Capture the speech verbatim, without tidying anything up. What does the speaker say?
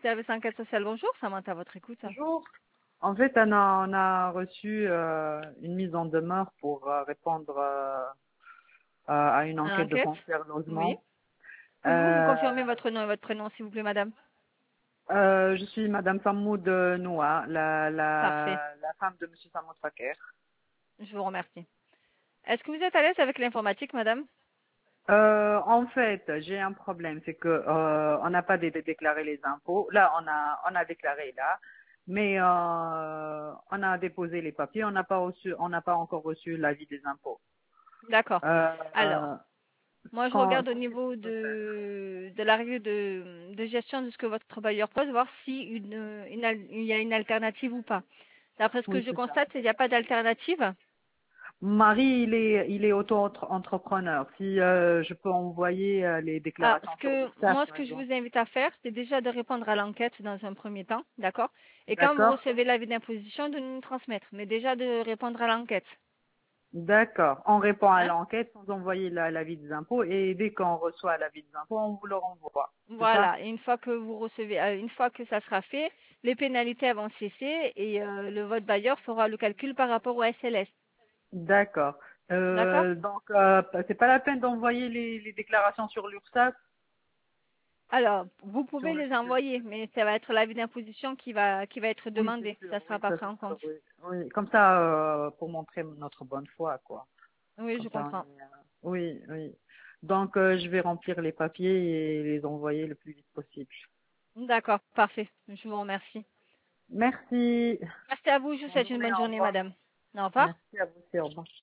service enquête sociale, bonjour, Samantha, à votre écoute. Bonjour. En fait, on a, on a reçu euh, une mise en demeure pour euh, répondre euh, à à une enquête de L'enquête? cancer Oui. logement. Pouvez-vous me Euh, confirmer votre nom et votre prénom, s'il vous plaît, madame? euh, je suis Madame Samoud Noua, la, Parfait, la, la femme de Monsieur Samoud Faker. je vous remercie. Est-ce que vous êtes à l'aise avec l'informatique, madame? Euh, en fait, j'ai un problème, c'est que euh, on n'a pas dé- dé- déclaré les impôts. Là, on a, on a déclaré là, mais euh, on a déposé les papiers, on n'a pas reçu, on n'a pas encore reçu l'avis des impôts. D'accord. Euh, euh, Alors, moi, je quand, regarde au niveau de, de la règle de, de gestion de ce que votre bailleur pose, voir si une, une al- il y a une alternative ou pas. D'après ce que oui, je c'est ça. constate, il n'y a pas d'alternative. Mari, il est, il est auto-entrepreneur. Si euh, je peux envoyer euh, les Ah, déclarations ce sur que l'URSSAF, moi, ce par que je exemple. vous invite à faire, c'est déjà de répondre à l'enquête dans un premier temps, d'accord? Et quand vous D'accord. recevez l'avis d'imposition, de nous transmettre, mais déjà de répondre à l'enquête, D'accord. On répond à hein? l'enquête sans envoyer la- l'avis des impôts et dès qu'on reçoit l'avis des impôts, on vous le renvoie. C'est ça? Voilà. Et une fois que vous recevez, euh, une fois que ça sera fait, les pénalités vont cesser et euh, le vote bailleur fera le calcul par rapport au S L S, D'accord. d'accord? Euh, donc, euh, c'est pas la peine d'envoyer les, les déclarations sur l'URSSAF, Alors, vous sur pouvez le les site de envoyer, l'URSSAF. mais ça va être l'avis d'imposition qui va qui va être Oui, c'est demandé. sûr. Ça ne sera Oui, pas ça pris c'est en sûr. compte. Oui. Oui. Comme ça, euh, pour montrer notre bonne foi, quoi. Oui, je Comme ça, on comprends. est, euh, oui, oui. Donc, euh, je vais remplir les papiers et les envoyer le plus vite possible. D'accord, parfait. Je vous remercie. Merci. Merci à vous. Je vous Bonne souhaite une journée, bonne au journée, revoir. madame. Au revoir. Merci à vous aussi, au revoir.